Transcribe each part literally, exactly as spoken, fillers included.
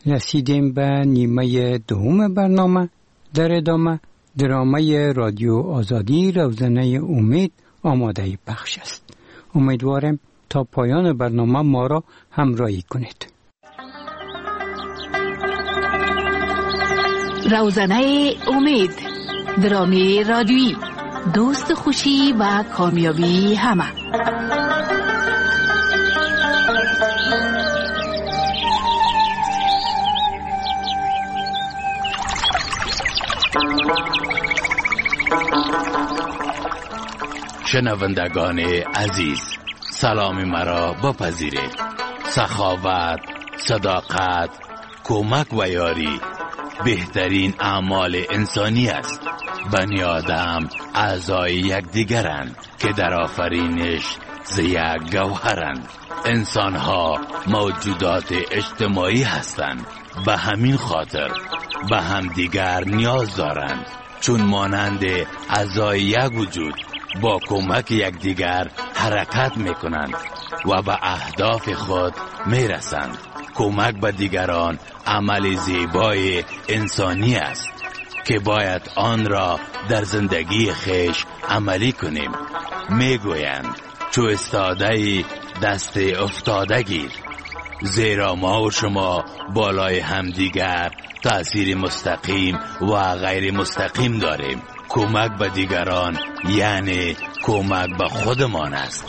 رسیدیم به نیمه دوم برنامه. در ادامه درامه رادیو آزادی روزنه امید آماده پخش است. امیدوارم تا پایان برنامه ما را همراهی کنید. روزنه امید، درامه رادیویی، دوست خوشی و کامیابی همه. شنوندگان عزیز، سلام مرا بپذیرید. سخاوت، صداقت، کمک و یاری بهترین اعمال انسانی است. بنی آدم اعضای یکدیگرند که در آفرینش ز یک گوهرند. انسان‌ها موجودات اجتماعی هستند، به همین خاطر به همدیگر نیاز دارند. چون مانند اعضای یک وجود با کمک یکدیگر حرکت میکنند و به اهداف خود میرسند. کمک به دیگران عمل زیبای انسانی است که باید آن را در زندگی خویش عملی کنیم. میگویند چو استاده دست افتاده گیر، زیرا ما و شما بالای همدیگر تأثیر مستقیم و غیر مستقیم داریم. کمک به دیگران یعنی کمک به خودمان است.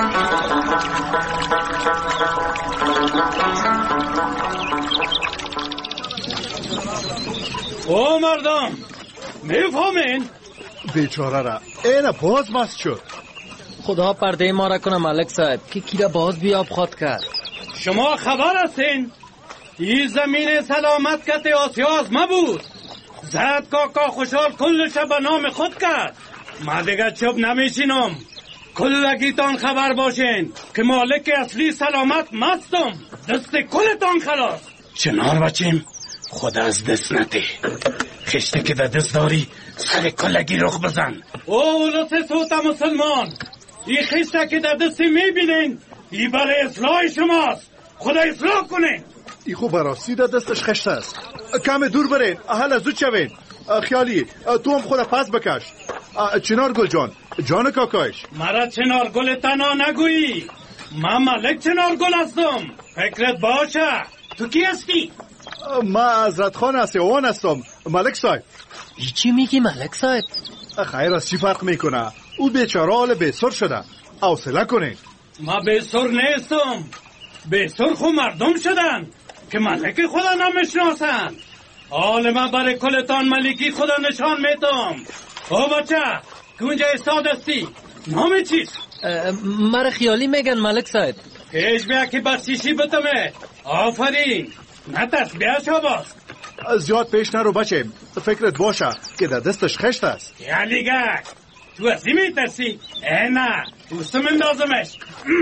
او مردم میفهمین؟ بیچاره را این باز مست شد. خدا پرده ما را کنه ملک صاحب که کی را باز بیاب خود کرد. شما خبر هستین؟ این زمین سلامت کت آسیاز ما بود. زد کاکا خوشحال کلش به نام خود کرد. ما دیگه چوب نمیشینم. کلگیتان خبر باشین که مالک اصلی سلامت مستم. دست کلتان خلاص. چنار بچیم خود از دست نتی. خشته که در دست داری سر کلگی رخ بزن. او اولوس سوت مسلمان، این خشته که در دستی میبینین این برای اصلاح شماست. خدا اصلاح کنه. ای خوب براستی در دستش خشته است. کم دور برین، احل زود شوین. خیالی تو هم خود پس بکش. چنار گل جان، جان کاکایش. مرا چنار گل تنها نگویی. من ملک چنار گل هستم. فکرت باشه. تو کی هستی؟ من حضرت خان اسیوان هستم ملک صاحب. ای چی میگی ملک صاحب؟ خیر از چی فرق میکنه؟ او بیچاره حال بیسر شده. حوصله کنین. ما بیسر نیستم. بیسر خو مردم شدن که ملک خدا نمیشناسن. حال من برای کلتان ملکی خدا نشان میدم. او بچه که اونجا استاد هستی نام چیست؟ مرا خیالی میگن ملک صاحب. پیش بیا که بسیشی بتمه. آفرین، نه تسبیه شباست. زیاد پیش نرو بچه. فکرت باشه که در دستش خشت است. یا لیگه تو ازی میترسی؟ اه نه دوستم اندازمش.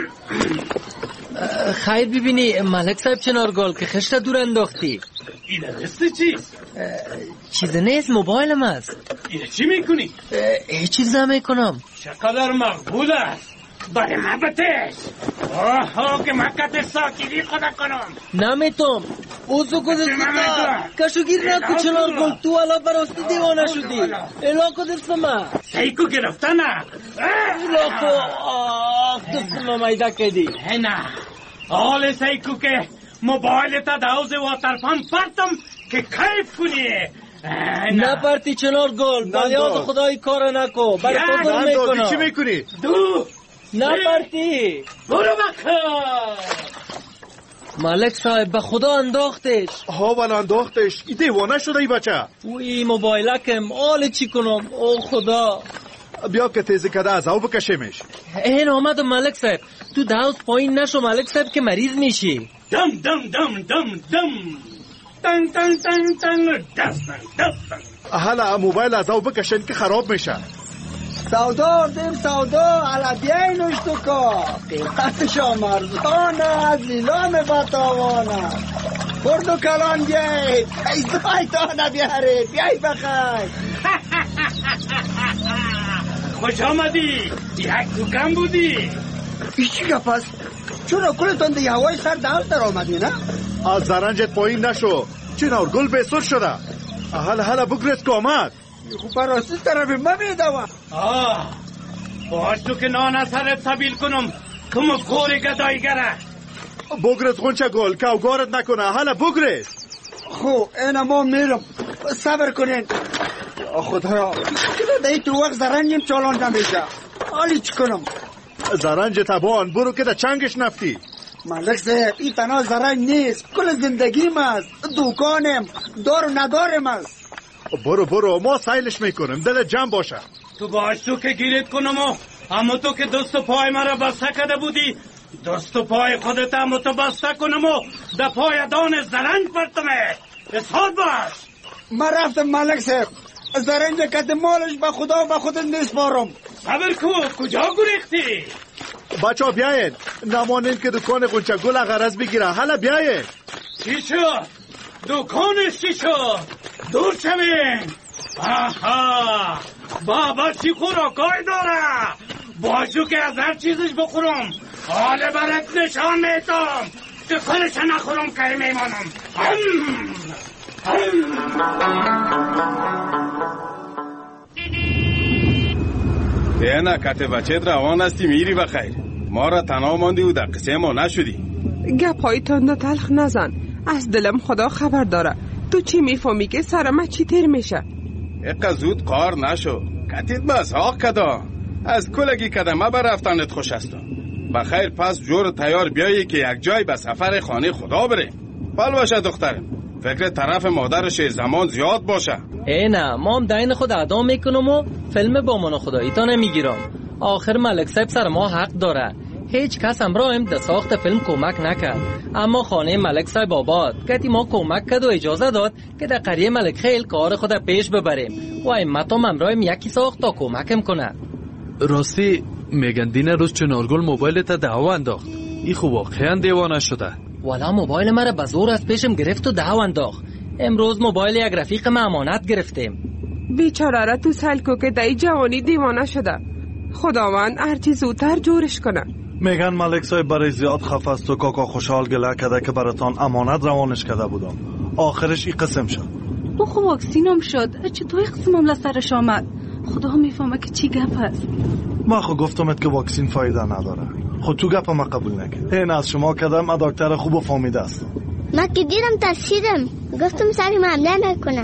خیر ببینی ملک صاحب چنار گل که خشت دور انداختی. این دستی چیست؟ چیز نیست، موبایلم است. این چی میکنی؟ هیچ چیز نمیکنم. چقدر مقبول است. برای من بتش. آها که من کتش ساکیدی خدا کنم. نمیتم. اوزو کدست بکا کشوگیر نکو چنار گل. تو علا براستی دیوانه شدی. الا کدست ما سیکو گرفته نه. الا کو آخ دست ما میده کدی. نه حال سیکو که موبایل تا دوز و طرفان پرتم که کیف کنی. نپرتی چنار گل. بلیاز خدای کار نکو. برای خودم میکنم. چی میکنی؟ دو نپرتی. برو بخیر. ملک صاحب به خدا انداختش. ها ولی انداختش. ای دیوانه شده ای بچه. اوی موبایلکم آل چی کنم. او خدا. بیا که تیزی کده از او بکشیمش. این آمد ملک صاحب. تو داوز پایین نشو ملک صاحب که مریض میشی. دم دم دم دم دم تن تن تن تن دستن دستن. حالا موبایل از او بکشین که خراب میشه. سودا دیم سودا علادیه نوشتو که قیمتشا مرزانه از لیلام بطاوانه. بردو کلان بیای پیزای تانه بیاره بیای بخیر. خوش آمدی. یک دوکم بودی. ایچی گپ است؟ چون کلتان دی هوای سر داوز در آمدی نه؟ از زرنجت پایین نشو. چنار گل بسر شده. حالا حالا بگرد که آمد. خوب براستی طرف ما بیدوم. آه باش تو که نان سرت سبیل کنم کم فوری گدایگره. بگرد خونچه گل کوگارت نکنه. حالا بگرد. خب اینا ما میرم. صبر کنین. خدا دایی تو وقت زرنجیم چالان نمیشه. حالی چی کنم؟ زرنج تبان برو که دا چنگش نفتی. ملک صاحب این تنها زرنج نیست، کل زندگیم است، دوکانم دار و ندارم است. برو برو ما سایلش میکنم، دل جمع باشه. تو باش تو که گیرت کنم و اما تو که دست و پای مرا بسته کده بودی دست و پای خودت اما تو بسته کنم و ده پای دان زرنج پرتمه. اصحاد باش. من رفتم ملک صاحب، زرنج کت مالش به خدا و به خودت نیسپارم. صبر کو کجا گریختی؟ بچه ها بیاین نمانین که دکان قنچه گل غرض بگیره. حالا بیاین. چی شد؟ دکانش چی شد؟ دور شوین. آها بابا چی خوراکای داره؟ باشو که از هر چیزش بخورم حال برات نشان میدم که خودش نخورم که میمانم. هم دینا کت بچت روان هستی میری بخیر. ما را تنها ماندی و در قصه ما نشدی. گپای تند و تلخ نزن، از دلم خدا خبر داره. تو چی میفهمی که سرم چی تیر میشه؟ اقا زود قار نشو، کتیت بس حاق کدا. از کلگی کدمه بر رفتنت خوش هستم. بخیر پس جور تیار بیایی که یک جای به سفر خانه خدا بریم. بل باشه دخترم، فکر طرف مادر شیر زمان زیاد باشه. ای نه ما هم دین خود ادا میکنم و فیلم با من خدایی تا نمیگیرم. آخر ملک صاحب سر ما حق داره. هیچ کس امراهم در ساخت فیلم کمک نکرد، اما خانه ملک صاحب آباد کتی ما کمک کرد و اجازه داد که در قریه ملک خیل کار خود پیش ببریم و ایمتام امراهم یکی ساخت تا کمکم کنه. راستی میگن دین روز چنارگل موبایلت دعو انداخت. ای خوب واقعا دیوانه شده. والا موبایل مرا به زور از پیشم گرفت و دعو انداخت. امروز موبایل یک رفیق ما امانت گرفتیم. بیچاره را تو سلکو که دای جوانی دیوانه شده. خداوند هرچی زودتر جورش کنه. میگن ملک صاحب برای زیاد خفه است و کاکا خوشحال گله کده که براتان امانت روانش کده بودم. آخرش ای قسم شد. او خب واکسینم شد. چطور قسمم لسرش آمد؟ خدا میفهمه که چی گپ است. ما خود گفتمت که واکسین فایده نداره. خود تو گپ ما قبول نکرد. این از شما کدم دکتر خوب و فهمیده است. من که دیدم ترسیدم، گفتم سری من حمله نکنه.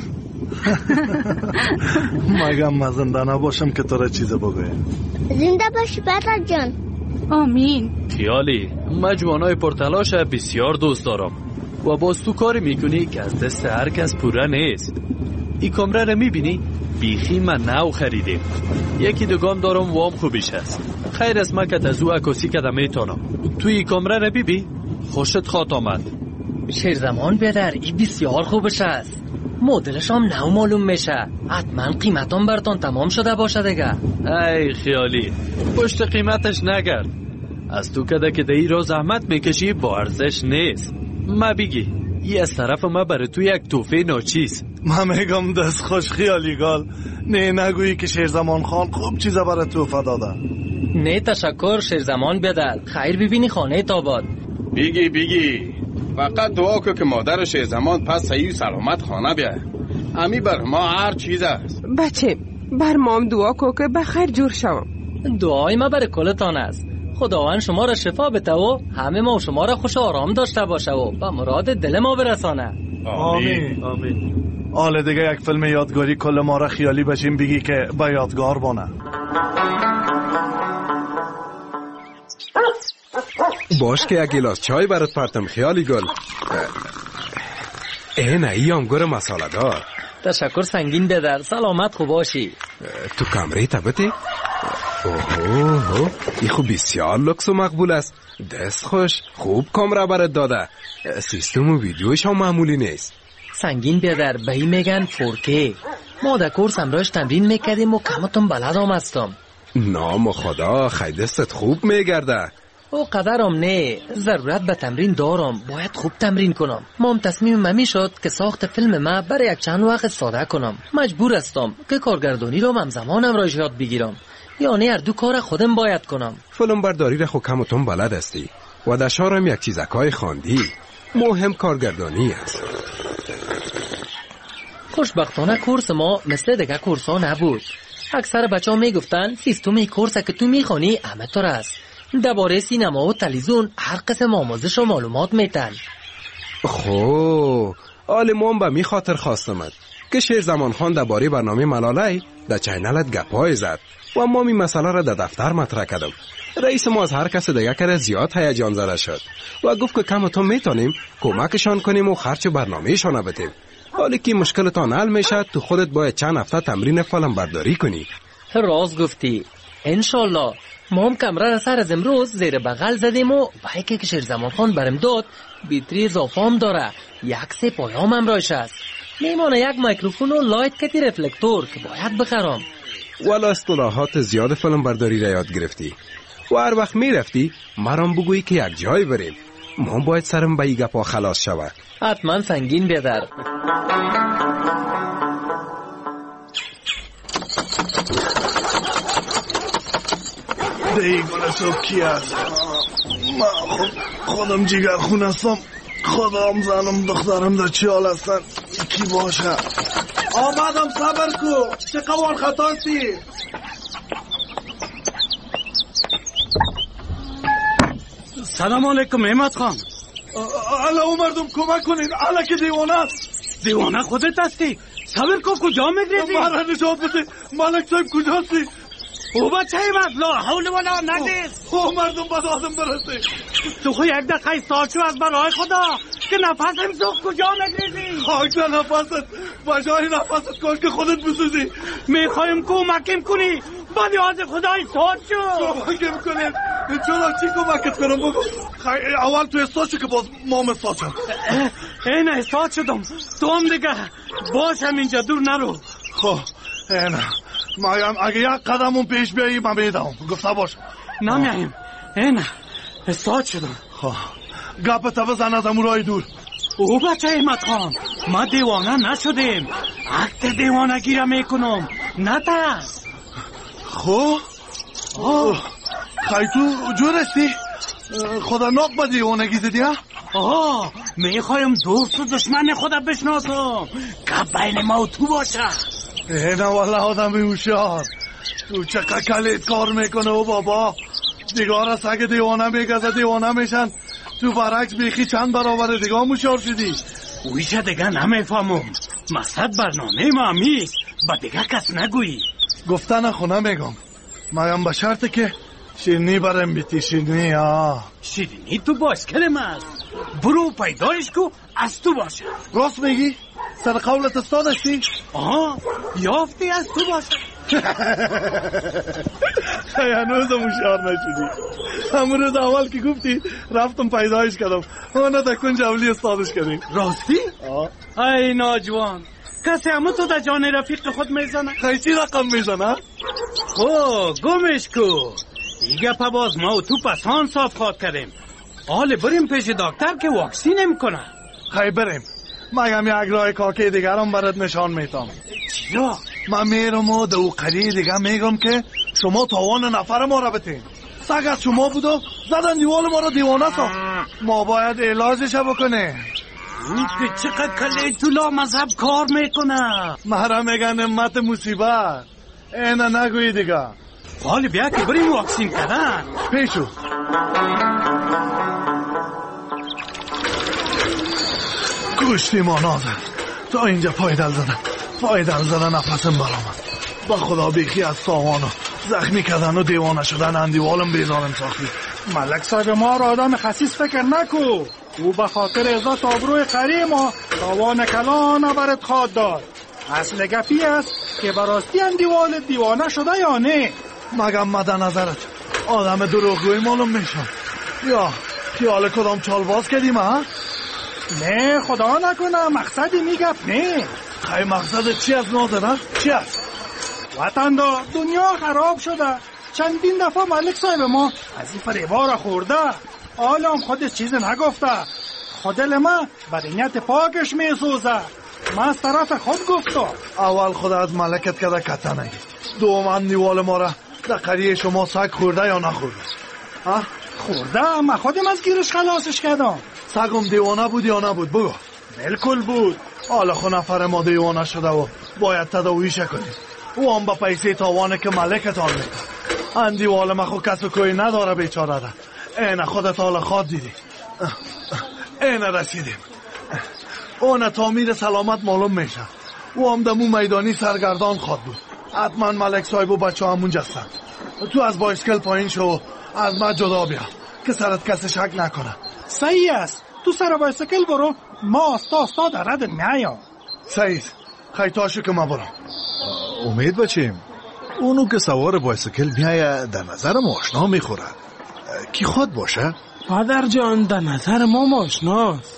مگم من زنده نباشم که تو را چیز بگویم. زنده باشی پدر جان. آمین. خیالی من جوانای پرتلاش بسیار دوست دارم و باز تو کاری میکنی که از دست هر کس پوره نیست. این کامره رو میبینی؟ بیخی من نو خریدیم. یکی دوگام دارم وام خوبیش هست. خیر از من که از او عکاسی کدم میتونم. توی این کامره رو بیبی؟ خوشت خواد آمد. شیرزمان بیادر این بسیار خوبش است. مدلش هم نو معلوم میشه. حتما قیمتان براتون تمام شده باشه دیگه. ای خیالی پشت قیمتش نگرد. از تو کده که دی را زحمت میکشی با ارزش نیست. ما بگی ای از طرف ما برای تو یک توفه ناچیز. من میگم دست خوش خیالی گال. نه نگویی که شیرزمان خان خوب چیزا برای توفه داده. نه تشکر شیرزمان بیادر. خیر ببینی خانه تاباد. بیگی بیگی فقط دعا که که مادر شیرزمان پس صحیح سلامت خانه بیاد. امی بر ما هر چیز است. بچه بر مام دعا کو که بخیر جور شوم. دعای ما برای کلتان است. خداوند شما را شفا بده و همه ما و شما را خوش و آرام داشته باشه و به مراد دل ما برسانه. آمین آمین. آله دیگه یک فیلم یادگاری کل ما را خیالی بشیم بگی که با یادگار بانه. باش که یک گلاس چای برات پرتم خیالی گل. اینه ای انگور مساله دار. تشکر سنگین بیادر. سلامت خوب باشی. تو کمره تبتی؟ اوه ای خوب بسیار لکس و مقبول است. دست خوش خوب کامره برات داده. سیستم و ویدیوش هم معمولی نیست. سنگین بیادر به این میگن فورکی. ما در کورس امراش تمرین میکردیم و کمتون بلد هم هستم. نام خدا خیلی دستت خوب میگرده. او قدرم نه، ضرورت به تمرین دارم. باید خوب تمرین کنم. ما هم تصمیم من شد که ساخت فیلم ما برای یک چند وقت ساده کنم. مجبور هستم که کارگردانی رو همزمان امراش یاد بگیرم. یعنی هر دو کار خودم باید کنم. فیلم برداری را خود کمتون بلد هستی و در شهرم یک چیزکای خواندی. مهم کارگردانی است. خوشبختانه کورس ما مثل دیگه کورس ها نبود. اکثر بچه ها میگفتن سیستم کورس که تو میخوانی همه طور است. درباره سینما و تلویزیون هر قسم آموزش و معلومات میتن. خو آلمان به می خاطر خواستمد که شیر زمان خان درباره برنامه ملاله در چینلت گپای زد و ما می مسئله را در دفتر مطرح کردم. رئیس ما از هر کس دیگه کره زیاد هیجان زده شد و گفت که کم و تو میتونیم کمکشان کنیم و خرچ برنامهشان بدیم. حالی که مشکلتان حل میشه تو خودت باید چند هفته تمرین فیلم برداری کنی. راست گفتی. انشالله ما هم کمره را سر از امروز زیر بغل زدیم و بایکی که شیر زمان خان برم داد بیتری اضافه هم داره. یک سه پایام هم رایش است. میمانه یک میکروفون و لایت کتی رفلکتور که باید بخرم. والا اصطلاحات زیاد فیلم برداری را یاد گرفتی و هر وقت میرفتی مرام بگویی که یک جای بریم. ما باید سرم به این گپا خلاص شود. حتما سنگین بیادر. دیگونه صبح کی هست؟ من خود خودم جیگر خون هستم. خودم زنم دخترم در چی حال هستن؟ کی باشه؟ آمدم صبر کو. چه قوان خطا سی؟ سلام علیکم احمد خان. الا او مردم کمک کنین. الا که دیوانه است. دیوانه خودت هستی؟ صبر کو. کجا میگریزی؟ مرا نجات بده. ملک صاحب کجاستی؟ او بچه احمد لا حول ولا نگیز. او مردم بد آدم برسه. تو خو یک دقیقه ایستاد شو از برای خدا که نفسم سوخت. کجا میگریزی؟ خاک در نفست. بجای نفست کاش که خودت بسوزی. میخوایم کمکم کنی. بعد یاد خدا ایستاد شو. کمکم کنیم. چرا چی کمکت کنم بگو. اول تو ایستاد شو که باز مام ایستاد شد. این ایستاد شدم. تو هم دیگه باشم اینجا دور نرو. خب این مایم اگه یک قدمون پیش بیایی من بیدم. گفته باش. نمیم. این ایستاد شدم. خب گپ تا بزن از امورای دور. او بچه احمد خان ما دیوانه نشدیم. عکت دیوانه گیره میکنم. نه ترس. خب خیلی تو جور استی؟ خدا ناک با دیوانگی زدی ها؟ آه میخوایم دوست و دشمن خدا بشناسم. گپ بین ما و تو باشه. اینه والا آدمی هوشیار. تو چقدر کلیت کار میکنه و بابا. دیگار از اگه دیوانه میگذه دیوانه میشن. تو برعکس بیخی چند برابر دیگه هوشیار شدی. اویچه دیگه نمیفهمم. مقصد برنامه ما همیست. با دیگه کس نگویی. گفتن خونه میگم. مایم به شرطه که شیرنی برم بیتی. شیرنی ها. شیرنی تو باسکلم است. برو پیدایش کو از تو باشه. راست میگی؟ سر قولت استادشتی؟ آه یافتی از تو باشه. هنوزم هوشیار نشدی. همون روز اول که گفتی رفتم پیدایش کردم. اونه در کنج اولی استادش کردیم. راستی؟ آه ای ناجوان کسی همه تو در جان رفیق خود میزنه؟ خیلی رقم میزنه؟ خب گمش کو. دیگه پا باز ما و تو پسان صاف خواد کردیم. حالا بریم پیش دکتر که واکسینم کنه. خیلی بریم. مگم یک راه کاکی دیگرم برات نشان میتام. چیا؟ من میرم و دو قریه دیگه میگم که شما تاوان نفر ما را بتین. سگ از شما بودو زدن دیوال ما را دیوانه سا. ما باید علاجش بکنه. این که چقدر کلی طولا مذهب کار میکنه. مرا میگن امت مصیبت. اینه نگوی دیگه. حالی بیا که بریم واکسین کردن. پیشو گوشتی ما نازن. تا اینجا پایدل زدن. پایدل زدن نفسم برامد. با خدا بیخی از ساوانو زخمی کردن و دیوانه شدن اندیوالم بیزارم ساختی. ملک صاحب ما را آدم خسیس فکر نکو. او به خاطر عزت آبروی قری ما تاوان کلان نبرد خواد داد. اصل گپی است که براستی اندیوال دیوانه شده یا نه. مگم مده نظرت آدم دروغگوی معلوم میشم یا خیال کدام چالباز کردیم ها؟ نه خدا نکنه مقصدی میگف نه. خیلی مقصد چی از نازنه؟ چی است؟ وطن دا دنیا خراب شده. چندین دفعه ملک صاحب ما از این فریبا را خورده. حالا هم خودش چیز نگفته. خودل ما بدنیت پاکش میسوزه. من از طرف خود گفتم. اول خدا از ملکت کده کته نگی. دوم اندیوال ما را در قریه شما سگ خورده یا نخورده؟ خورده؟ من خودم از گیرش خلاصش کردم. سگم دیوانه بود یا نبود بگو. بالکل بود. حالا خو نفر ما دیوانه شده و باید تداویش کنیم. او هم به پیسه تاوانه که ملکتان میکنه. اندی والا ما خو کس و کوی نداره بیچاره ده. اینه خودت حالا خواد دیدی. اینه رسیدیم. اون تعمیر سلامت معلوم میشه. او هم دمو میدانی سرگردان خواد بود. حتما ملک صاحب و بچه همون جستن. تو از بایسکل پایین شو از ما جدا بیا که سرت کسی شک نکنه. صحیح است. تو سر بایسکل برو، ما استا استا در ردت میایم. صحیح. خیتاشو که ما برم. امید بچیم اونو که سوار بایسکل میایه در نظر ما آشنا میخوره. کی خود باشه؟ پدر جان در نظر ما آشناست.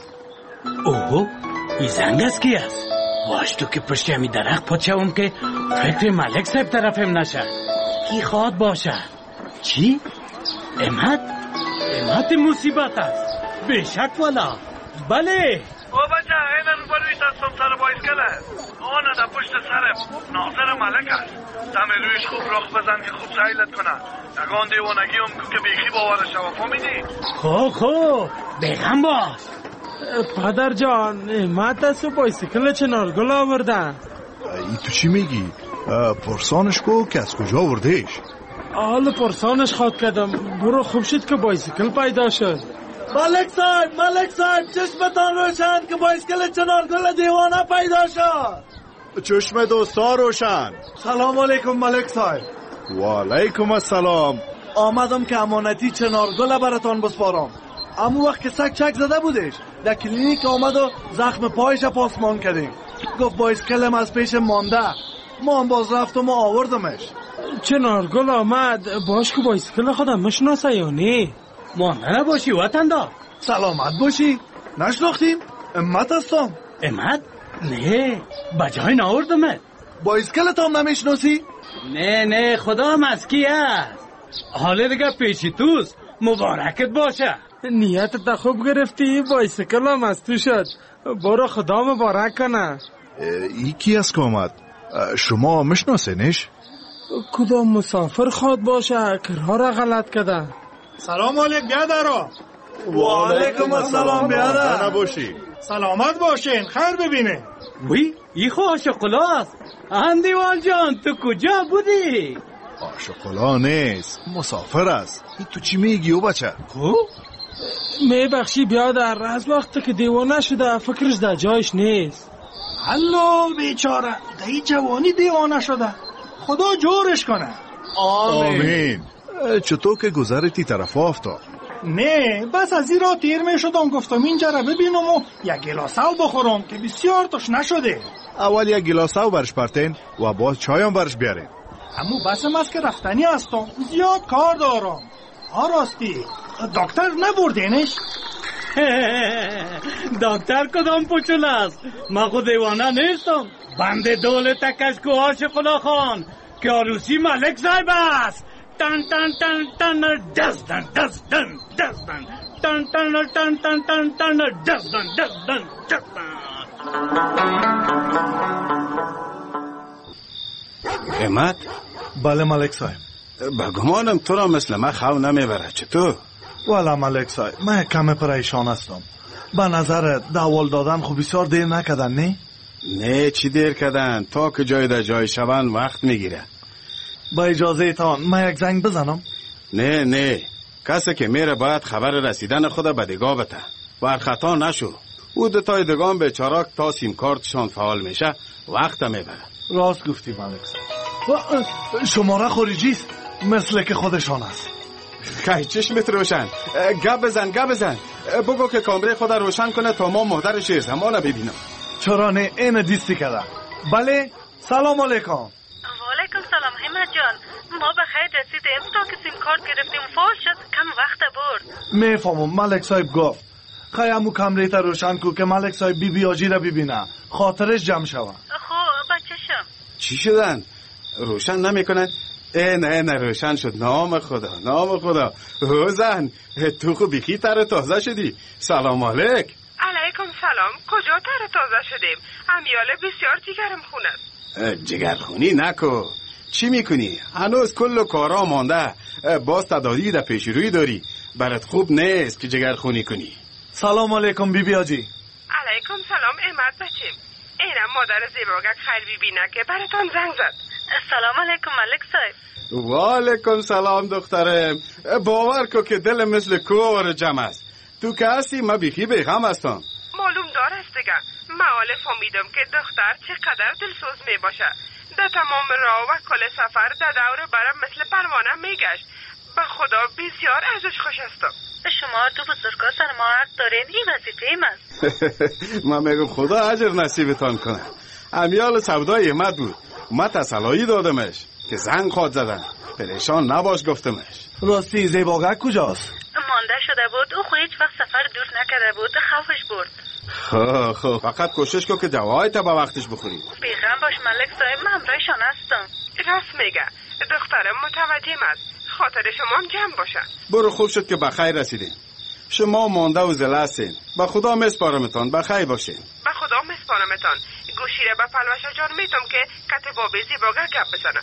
اوه این زنگ است کی است؟ باش تو که پشت همی درخت پد شوم که فکر ملک صاحب طرفم نشه. کی خواد باشه؟ چی؟ امت؟ امت مصیبت است. بشک والا. بله. او بچه اینن بروی دستم سر بایسکله. آنه در پشت سرم ناظر ملک است. دم رویش خوب رخ بزن که خوب سیلت کنه. دگان دیوانگی هم که بیخی باورش و فهمیدی؟ خو خو بگم باش. پدر جان امت است و بایسکل چنارگل آوردن. ای تو چی میگی؟ پرسانش کو که از کجا آوردهش؟ حالا پرسانش خواد کردم. برو خوب شد که بایسکل پیدا شد. ملک صاحب ملک صاحب چشمتان روشن که بایسکل چنارگل دیوانه پیدا شد. چشم دوستا روشن. سلام علیکم ملک صاحب. و علیکم السلام. آمدم که امانتی چنارگل براتان بسپارم. امو وقت که سگ چک زده بودش در کلینیک آمد و زخم پایش پاسمان کردیم. گفت بایسکلم از پیش مانده. ما هم باز رفتم و آوردمش. چنارگل آمد باش که بایسکل خودم مشناسه یا نه؟ مانده نباشی وطن دا. سلامت باشی. نشناختیم؟ امت هستم. امت؟ نه بجای ناوردمت. بایسکلت هم نمیشناسی؟ نه نه خدا هم از کی هست. حالا دیگه پیشی توست. مبارکت باشه. نیتت خوب گرفتی. بایسکل هم از تو شد. برو خدا مبارک کنه. ای کی است که آمد؟ شما مشناسینش؟ کدام مسافر خواد باشه که راه را غلط کده. سلام علیک بیادرها. و علیکم السلام بیادر. نباشی. سلامت باشین. خیر ببینه. وی ای خو آشقلا است. اندیوال جان تو کجا بودی؟ آشقلا نیست مسافر است. ای تو چی میگی او بچه؟ خب می بخشی بیادر از وقتی که دیوانه شده فکرش در جایش نیست. الله بیچاره دی جوانی دیوانه شده. خدا جورش کنه. آمین. چطور که گذرتی طرف افتاد؟ نه بس از این را تیر می شدم گفتم اینجا را ببینم و یک گلاس آب بخورم که بسیار توش نشده. اول یک گلاس آب برش پرتین و باز چایم برش بیارین. اما بسم است که رفتنی هستم زیاد کار دارم. ها راستی دکتر نبردینش؟ دکتر کدام پوچول است؟ ما خود دیوانه نیستم. بنده دولت کشکو آشقلا خان که عروسی ملک صاحب است. تن تن تن تن دزدن دزدن دزدن تن تن تن تن تن تن دزدن دزدن دزدن. امت؟ بله ملک صاحب. بگمانم تو را مثل من خو نمیبره. چطور؟ والا ملک صاحب من کم پریشان هستم. به نظرت داول دادن خب بسیار دیر نکردن نه؟ نه چی دیر کردن؟ تا که جای در جای شون وقت میگیره. با اجازه تان من یک زنگ بزنم؟ نه نه کسی که میره باید خبر رسیدن خود به دگاه بته. بر خطا نشو. او دوتای دگان به چراک تا سیم کارتشان فعال میشه وقت میبره. راست گفتی ملک صاحب. شماره خارجی است مثل که خودشان است. خیلی چشمت روشن. گپ بزن گپ بزن. بگو که کامره خود روشن کنه تا ما مهدر شیر زمانه ببینم. چرا نه این دیستی کرده. بله سلام علیکم. وعلیکم سلام همت جان. ما به خیر رسیدیم تا که سیم کارت گرفتیم فعال شد کم وقت برد. میفهمم ملک صاحب گفت خیامو کمره تا روشن کو که ملک صاحب بی بی آجی را ببینه خاطرش جمع شوه. خب بچه‌شم چی شدن؟ روشن نمیکنن؟ اه نه نه روشن شد. نام خدا نام خدا. زن تو خوب بیخی تر تازه شدی. سلام علیک. علیکم سلام. کجا تر تازه شدیم؟ امیاله بسیار جگرم خونه. جگرخونی نکو. چی میکنی؟ هنوز کل کارا مانده. باز تدادی در پیش روی داری. برات خوب نیست که جگرخونی کنی. سلام علیکم بی بی آجی. علیکم سلام احمد بچیم. اینم مادر زیباگک خیل بی بینه که براتان زنگ زد. سلام علیکم ملک صاحب. و علیکم سلام دخترم. باور کو که دل مثل کور جمع است. تو که هستی ما بیخی بیغم هستم. معلوم دار است دیگه. معال فهمیدم که دختر چقدر دلسوز می باشه. در تمام راه و کل سفر در دور برم مثل پروانه میگشت. به خدا بسیار ازش خوش هستم. شما تو بزرگا سر ما حق دارین، این وظیفه ایم است. من میگم خدا اجر نصیبتان کنه. امیال سودای احمد بود. ما تسلایی دادمش که زنگ خواد زدن. پریشان نباش گفتمش. راستی زیباگک کجاست؟ مانده شده بود. او خو هیچ وقت سفر دور نکرده بود، خوفش برد. خب خب فقط کوشش کن که دواهای تا به وقتش بخوری. بیغم باش ملک صاحب، من همراهشان هستم. راست میگه. دخترم متوجهم است. خاطر شما هم جمع باشه. برو خوب شد که بخیر رسیدین. شما مانده و زله هستین. به خدا مسپارمتان، بخیر باشین. به خدا مسپارمتان. گوشی را به پلوشا جان میتم که کت بابی زیباگک گپ بزنه.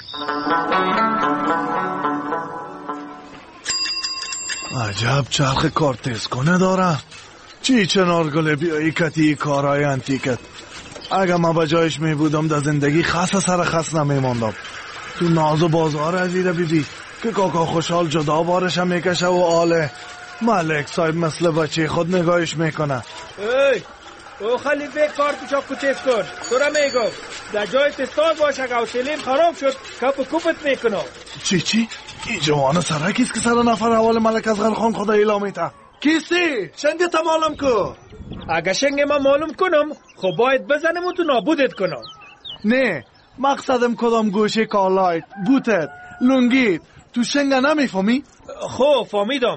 عجب چرخ کار تیز کنه داره. چی چنار گله بیایی کتی کارهای انتیکت. اگه من به جایش می بودم در زندگی خاص سر خاص نمی ماندم. تو ناز و بازار ازیره بیبی که کاکا خوشحال جدا بارشم میکشه و آله. ملک صاحب مثل بچه خود نگاهش میکنه. ای او خلیفه کار تو چاکو تیز کن. تو را میگم در جای تستاد باشه که حوصله‌ام خراب شد کپ و کوپت میکنم. چی چی؟ این جوان سرکیست که سر نفر اول ملک اصغر خان خدا ایلا میته. کیستی؟ شنگه تا معلوم کو. اگه شنگه ما معلوم کنم خب باید بزنم و تو نابودت کنم. نه مقصدم کدام گوشه کالایت بوتت لونگیت تو شنگه نمیفهمی؟ خب فهمیدم.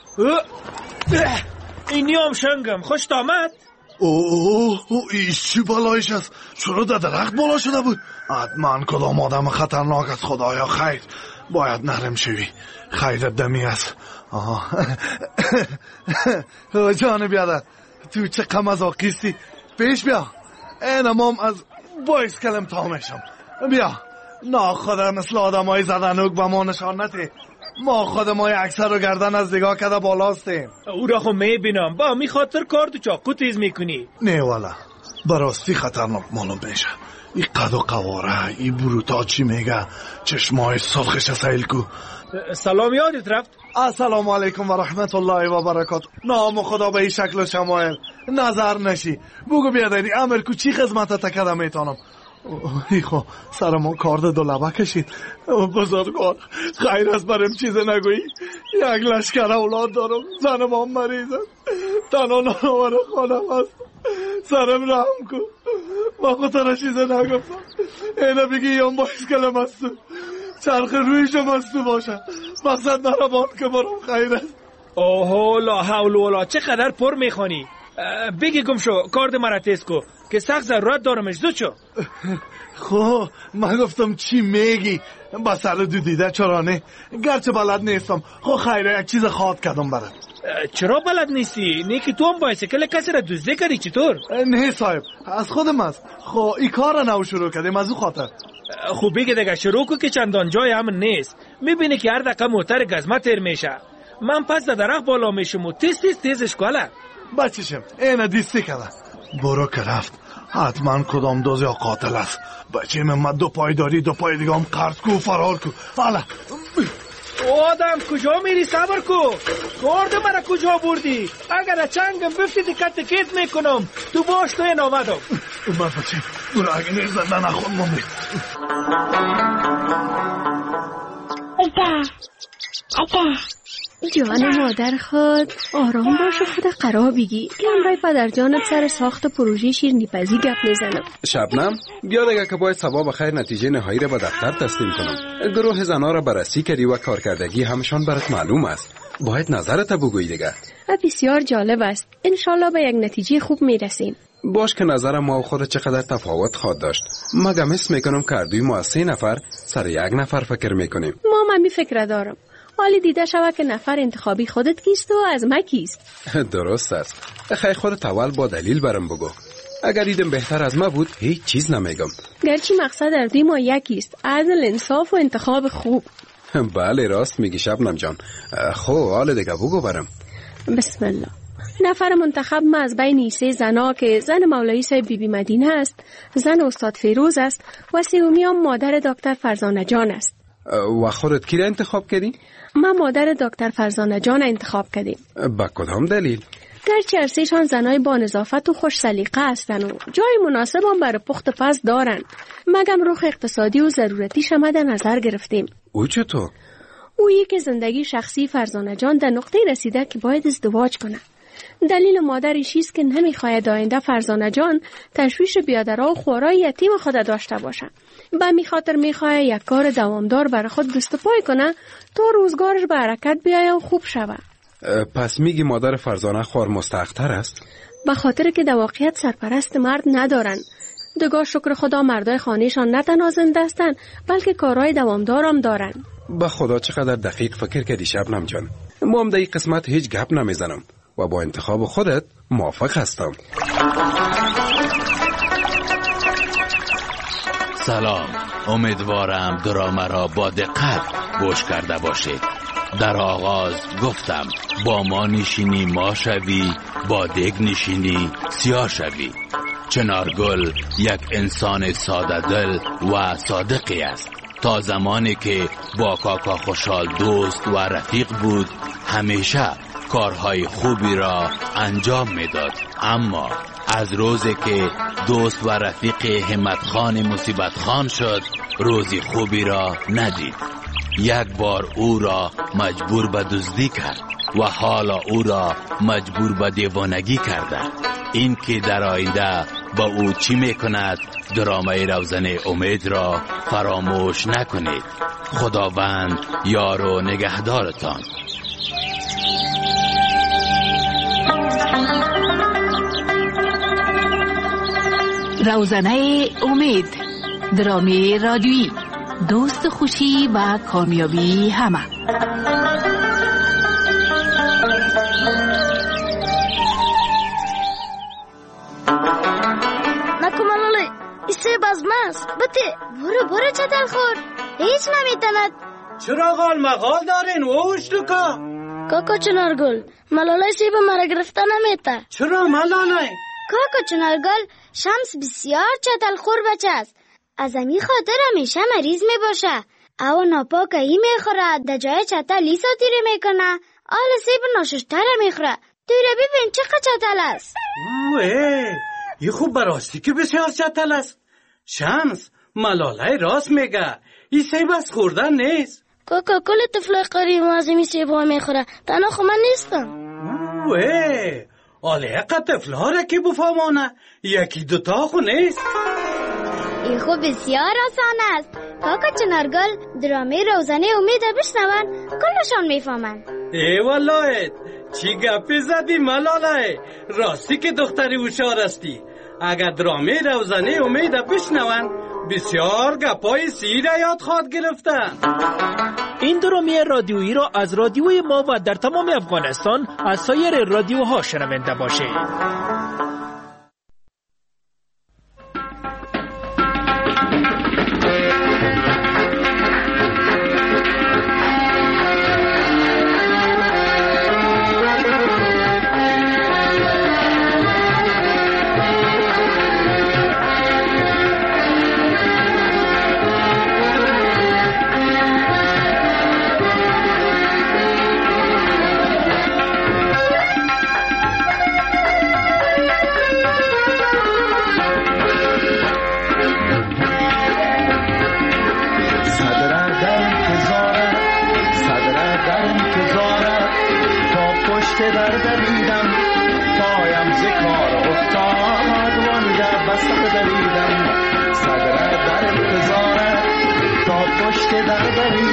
اینی هم شنگم خوشت آمد؟ اوه او ایش چی بالایش است؟ چرا در درخت بالا شده بود؟ حتما کدام آدم خطرناک است. خدایا خیر باید نرم شوی. خیرت دمی است. جان بیادر تو چه قمزاقیستی. پیش بیا. اینم هم از بایس کلم تا میشم. بیا نا خدا مثل آدم های زدنوک به ما نشان نتی. ما خودمای اکثر رو گردن از نگاه کده بالاستیم. او را خب میبینم با می خاطر کار تو چاکو تیز میکنی. نه والا براستی خطرناک معلوم میشه. ای قد و قواره ای بروتا چی میگه چشمای سرخش سیل کو. سلام یادت رفت؟ السلام علیکم و رحمت الله و برکات. نام خدا به این شکل و شمایل نظر نشی. بگو بیادری عمل کو چی خدمت تکده میتانم. ای خو سر ما کار دو لبه کشید. بزرگوار خیر است برم چیز نگویی. یک لشکر اولاد دارم. زنم هم مریض است. تنها نانوار خانم است. سرم رحم کن. ما خود را چیز نگفتم. اینه بگی یم باید کلم است. چرخ رویشم است باشه. مقصد نرمان که برم خیر است. اوه لا حول ولا چقدر پر میخوانی. بگی گم شو کارد مرا تیز کو که سخت ضرورت دارمش. زود شو. خو من گفتم چی میگی با سر دو دیده چرانه گرچه بلد نیستم. خو خیره یک چیز خواد کردم برد. چرا بلد نیستی؟ نه که تو هم بایسکل کسی را دزدی کردی چطور؟ نه صاحب از خودم است. خو این کار را نو شروع کردیم از او خاطر. خب بگه دیگه شروع کو که چندان جای هم نیست. میبینی که هر دقیقه موتر گزمه تیر میشه. من پس در درخت بالا میشم و تیز تیز تیزش کاله. بچشم اینه دیستی کرده. برو که رفت حتما کدام دوز یا قاتل است. بچه من دو پای داری دو پای دیگه هم قرض کو فرار کو. حالا آدم کجا میری؟ صبر کو. کارد مرا کجا بردی؟ اگر چنگم بفتی دکت کیت میکنم. تو باش تو این آمدم. من بچه برو اگه نیزنده نخون ممید. اگه اگه جان مادر خود آرام باش و خود قرار بگی که امرای پدر جانت سر ساخت پروژه شیرینی‌پزی گپ میزنم. شبنم بیا دیگه که باید صبح بخیر نتیجه نهایی را به دفتر تسلیم کنم. گروه زنا را بررسی کردی و کارکردگی همشان برات معلوم است. باید نظرت بگویی دیگه. بسیار جالب است. انشالله به یک نتیجه خوب میرسیم. باش که نظر ما و خود چقدر تفاوت خواهد داشت. مگه حس میکنم که دوی ما سه نفر سر یک نفر فکر میکنیم. ما من می فکر دارم. حالی دیده شود که نفر انتخابی خودت کیست و از ما کیست. درست است. خیلی خودت اول با دلیل برم بگو. اگر دیدم بهتر از ما بود هیچ چیز نمیگم. گرچه مقصد در دوی ما یکیست، عدل، انصاف و انتخاب خوب. بله راست میگی شبنم جان. خب حال دیگه بگو برم. بسم الله. نفر منتخب ما از بین این سه زنا که زن مولوی صاحب بی بی مدینه است، زن استاد فیروز است و سومی هم مادر دکتر فرزانه جان است. و خودت کی را انتخاب کردی؟ ما مادر دکتر فرزانه جان انتخاب کردیم. با کدام دلیل؟ گرچه ارسیشان زنای با نظافت و خوش سلیقه هستند و جای مناسب هم برای پخت پز دارند، مگم رخ اقتصادی و ضرورتیش هم در نظر گرفتیم. او چطور؟ او که زندگی شخصی فرزانه جان در نقطه رسیده که باید ازدواج کنه. دلیل مادرش است که نمیخواهد آینده فرزانه جان تشویش بیادرها و خوارای یتیم خود داشته باشه. به می خاطر میخواه یک کار دوامدار برای خود دست پای کنه تا روزگارش به حرکت بیایه و خوب شوه. پس میگی مادر فرزانه خوار مستحق‌تر است؟ به خاطر که در واقعیت سرپرست مرد ندارن. دگاه شکر خدا مردای خانهشان نه تنها زنده هستن بلکه کارهای دوامدار هم دارن. به خدا چقدر دقیق فکر کردی شبنم جان. ما هم در این قسمت هیچ گپ نمیزنم و با انتخاب خودت موافق هستم. سلام، امیدوارم درام را با دقت گوش کرده باشید. در آغاز گفتم با ما نشینی ما شوی، با دگ نشینی سیاه شوی. چنارگل یک انسان ساده دل و صادقی است. تا زمانی که با کاکا خوشحال دوست و رفیق بود همیشه کارهای خوبی را انجام میداد، اما از روزی که دوست و رفیق همت خان مصیبت خان شد روزی خوبی را ندید. یک بار او را مجبور به دزدی کرد و حالا او را مجبور به دیوانگی کرده. این که در آینده با او چی میکند درامه روزن امید را فراموش نکنید. خداوند یار و نگهدارتان. روزنه امید، درامی رادیویی، دوست خوشی و کامیابی همه. نکو ملاله ایسه بازماست بته برو برو چتل خور هیچ نمیتند. چرا غال مغال دارین ووش دوکا؟ کاکا چنارگل ملاله سیب مرا گرفته نمیته. چرا ملاله؟ کاکا چنارگل شمس بسیار چتل خور بچه است. از امی خاطر همیشه مریض می باشه. او ناپاک ای می خوره در جای چتل لیسا تیره می کنه. آل سیب ناششتر می خوره. تیره ببین چقدر چتل است. اوه ای خوب براستی که بسیار چتل است. شمس ملاله راست میگه، ای سیب از خوردن نیست. کاکا کل طفل قریب از این سیب ها می خوره، تنها خو من نیستم. اوه آله اقا طفل ها را که بفهمانه یکی دوتا خو نیست. این خوب بسیار آسان است. کاکا چنارگل درامه روزنه امید بشنون کلشان میفهمن. ای والله چی گپی زدی ملاله، راستی که دختری هوشیار استی. اگر درامه روزنه امید بشنون بسیار گپای سیر یاد خواد گرفتن. این درامه رادیویی را از رادیوی ما و در تمام افغانستان از سایر رادیوها شنونده باشید. در